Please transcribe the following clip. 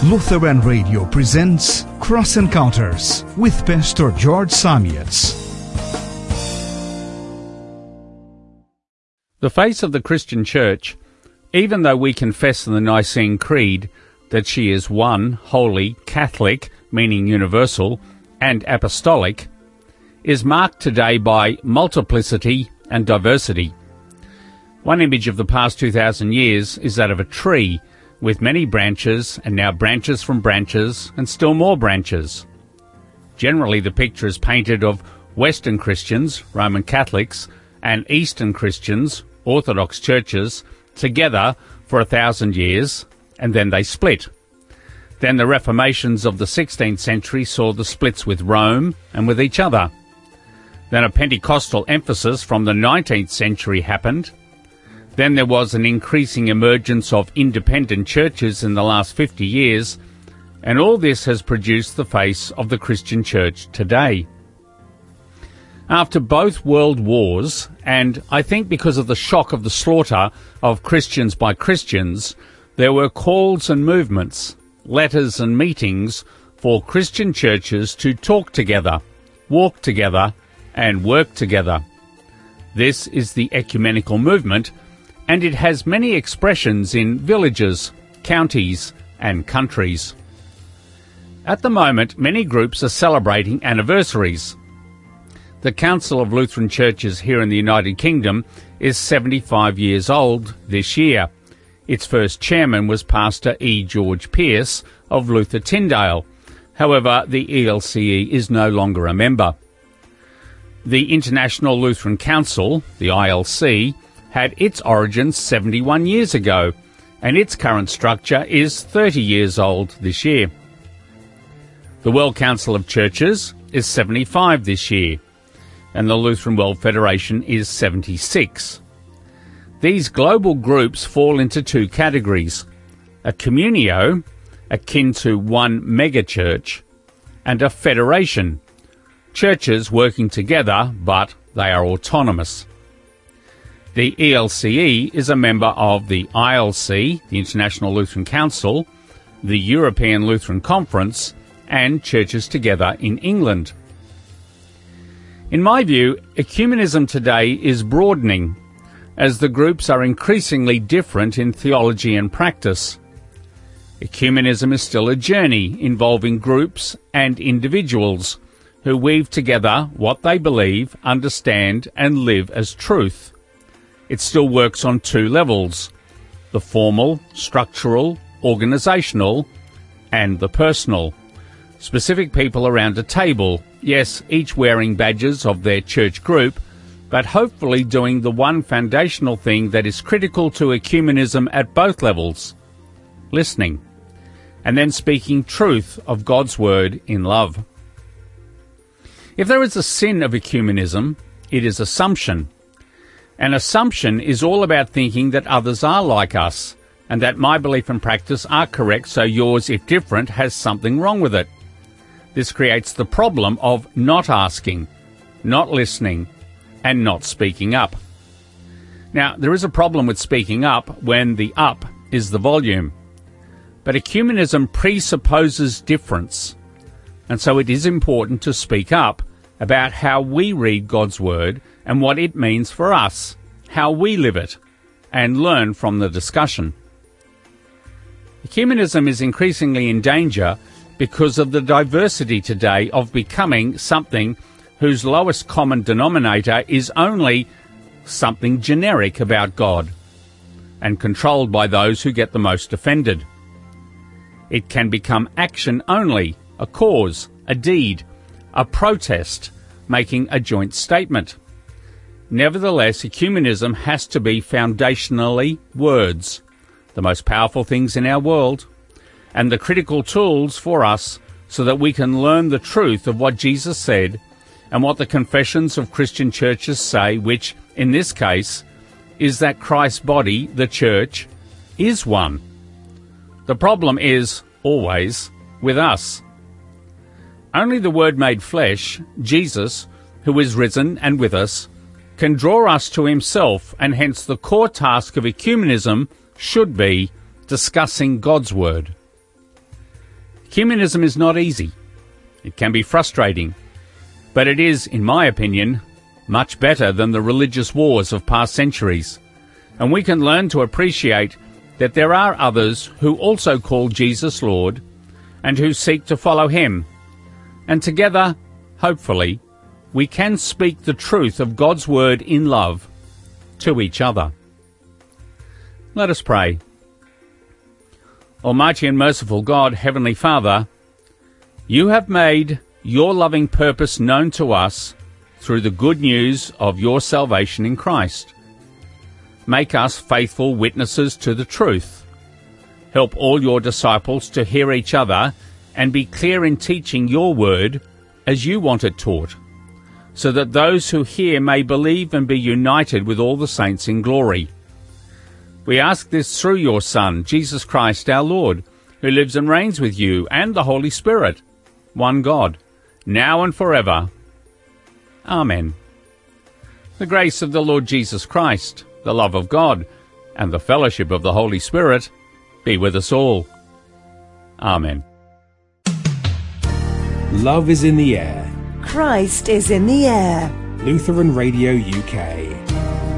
Lutheran Radio presents Cross Encounters with Pastor George Samietz. The face of the Christian Church, even though we confess in the Nicene Creed that she is one, holy, Catholic, meaning universal, and apostolic, is marked today by multiplicity and diversity. One image of the past 2,000 years is that of a tree with many branches, and now branches from branches, and still more branches. Generally, the picture is painted of Western Christians, Roman Catholics, and Eastern Christians, Orthodox churches, together for 1,000 years, and then they split. Then the Reformations of the 16th century saw the splits with Rome and with each other. Then a Pentecostal emphasis from the 19th century happened. Then there was an increasing emergence of independent churches in the last 50 years, and all this has produced the face of the Christian Church today. After both world wars, and I think because of the shock of the slaughter of Christians by Christians, there were calls and movements, letters and meetings for Christian churches to talk together, walk together, and work together. This is the ecumenical movement, and it has many expressions in villages, counties, and countries. At the moment, many groups are celebrating anniversaries. The Council of Lutheran Churches here in the United Kingdom is 75 years old this year. Its first chairman was Pastor E. George Pearce of Luther Tyndale. However, the ELCE is no longer a member. The International Lutheran Council, the ILC, had its origins 71 years ago, and its current structure is 30 years old this year. The World Council of Churches is 75 this year, and the Lutheran World Federation is 76. These global groups fall into two categories: a communio, akin to one megachurch, and a federation, churches working together, but they are autonomous. The ELCE is a member of the ILC, the International Lutheran Council, the European Lutheran Conference, and Churches Together in England. In my view, ecumenism today is broadening, as the groups are increasingly different in theology and practice. Ecumenism is still a journey involving groups and individuals who weave together what they believe, understand, and live as truth. It still works on two levels: the formal, structural, organisational, and the personal. Specific people around a table, yes, each wearing badges of their church group, but hopefully doing the one foundational thing that is critical to ecumenism at both levels: listening, and then speaking truth of God's word in love. If there is a sin of ecumenism, it is assumption. An assumption is all about thinking that others are like us, and that my belief and practice are correct, so yours, if different, has something wrong with it. This creates the problem of not asking, not listening, and not speaking up. Now, there is a problem with speaking up when the up is the volume. But ecumenism presupposes difference, and so it is important to speak up about how we read God's word and what it means for us, how we live it, and learn from the discussion. Ecumenism is increasingly in danger because of the diversity today of becoming something whose lowest common denominator is only something generic about God, and controlled by those who get the most offended. It can become action only, a cause, a deed, a protest, making a joint statement. Nevertheless, ecumenism has to be foundationally words, the most powerful things in our world, and the critical tools for us so that we can learn the truth of what Jesus said and what the confessions of Christian churches say, which, in this case, is that Christ's body, the church, is one. The problem is, always, with us. Only the Word made flesh, Jesus, who is risen and with us, can draw us to himself, and hence the core task of ecumenism should be discussing God's Word. Communism is not easy. It can be frustrating, but it is, in my opinion, much better than the religious wars of past centuries, and we can learn to appreciate that there are others who also call Jesus Lord and who seek to follow him, and together, hopefully, we can speak the truth of God's word in love to each other. Let us pray. Almighty and merciful God, Heavenly Father, you have made your loving purpose known to us through the good news of your salvation in Christ. Make us faithful witnesses to the truth. Help all your disciples to hear each other and be clear in teaching your word as you want it taught, so that those who hear may believe and be united with all the saints in glory. We ask this through your Son, Jesus Christ our Lord, who lives and reigns with you and the Holy Spirit, one God, now and forever. Amen. The grace of the Lord Jesus Christ, the love of God, and the fellowship of the Holy Spirit be with us all. Amen. Love is in the air. Christ is in the air. Lutheran Radio UK.